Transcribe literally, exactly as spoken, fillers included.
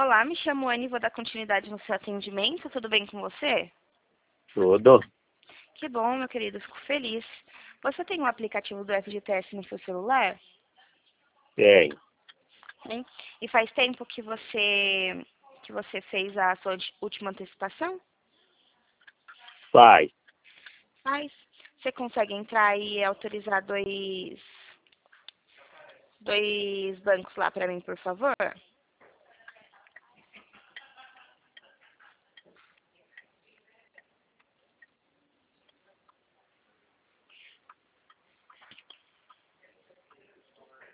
Olá, me chamo Anne e vou dar continuidade no seu atendimento. Tudo bem com você? Tudo. Que bom, meu querido, fico feliz. Você tem um aplicativo do F G T S no seu celular? Tem. Tem? E faz tempo que você que você fez a sua última antecipação? Faz. Faz. Você consegue entrar e autorizar dois dois bancos lá para mim, por favor?